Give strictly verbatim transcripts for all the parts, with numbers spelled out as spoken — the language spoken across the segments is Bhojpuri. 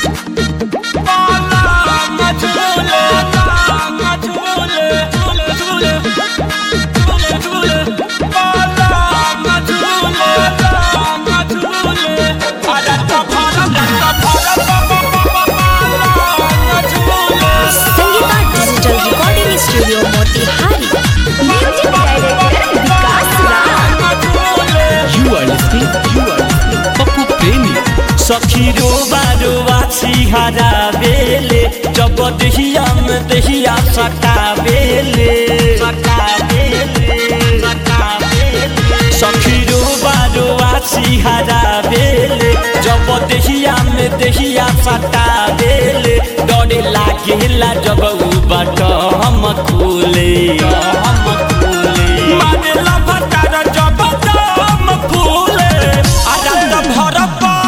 सखीरो बारो छिहरा बेले जब दहिया में दहिया सटा बेले सखीरो बारो छिहरा बेले जब दहिया में दहिया सटा बेले डरे लागेला जब उ बटम खोले हम खोले मारेला फटार जब दम फूले आराम भर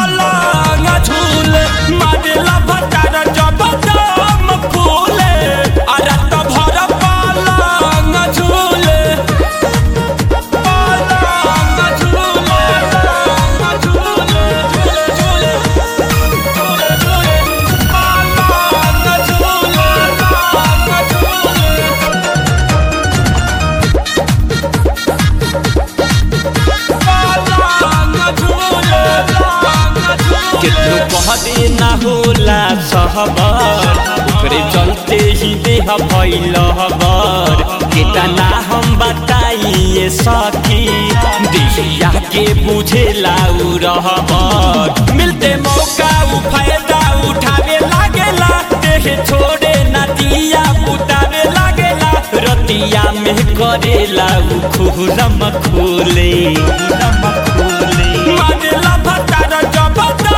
कहदे ना होला सहबर ओकरे चलते ही देह भइल हबर केतना हम बताइए सखी देहिया के बुझेला उ रहबर मिलते मौका उ फायदा उठावे लागेला देह छोड़े ना दिया बुतावे लागेला रतिया में करेला उ खुरम खोले खुरम खोले मानेला भतार जब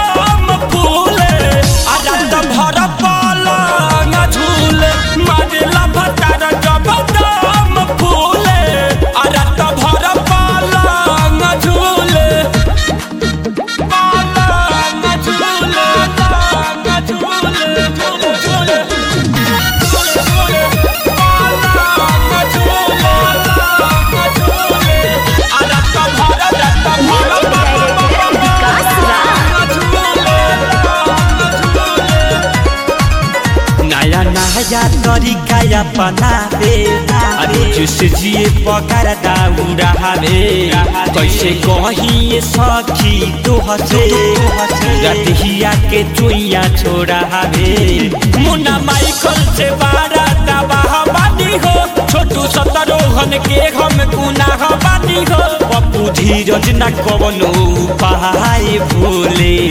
नया तरीका अपनावे अरे जुस जिए पकार दाउरा हवे कैसे कहिए सखी तो हसे रतिया के चुइया छोड़ा हवे मुन्ना माइकल से बारा तबाह बानी हो छोटू सतरोहन के हम गुनाह बानी हो पप्पू धीरज न कवनो उपाय भूले